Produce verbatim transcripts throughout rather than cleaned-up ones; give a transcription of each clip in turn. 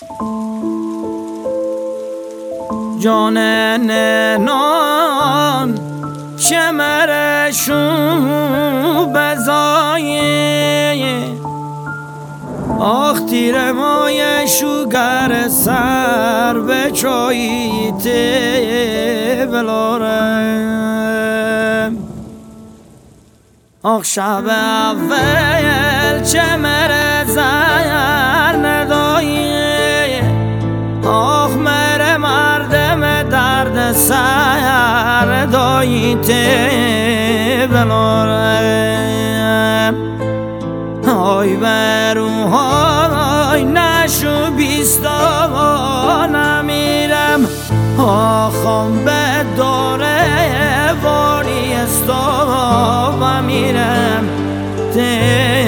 جان نان شمرشو بزایه آخ تیر مایشو گر سر به چاییته بلارم آخ شب اول چمر زر ندایه آخ مر مردم درد سر داییته بلارم آی بروهای نشو بیستا نمیرم آخام به داره واری استا و میرم ته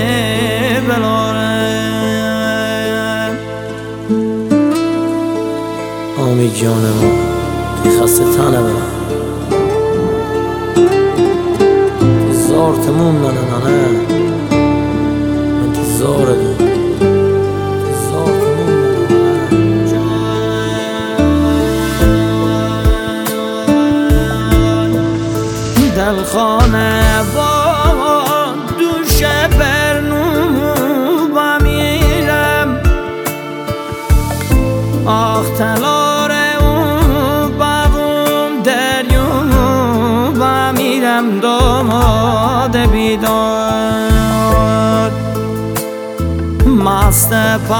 بلارم آمی جانم تی خسته تنه برم زار تموم ننه ننه زار دو زار تموم دل خانه با دوش برنو بمیرم آخ تلار اون بابم دریو بمیرم داماد بیدار مست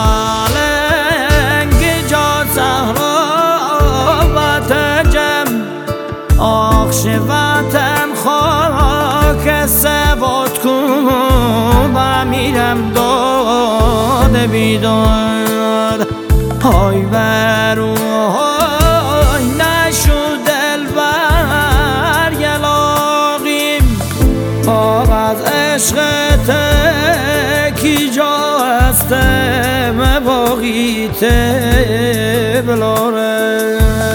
پالنگ جا زهرا و تجم آخش وطن خاک سواد کن بمیرم داد بیداد های برو های نشو دل بر یلاقیم آق از عشقت کی جا هستم باقی ته بلاره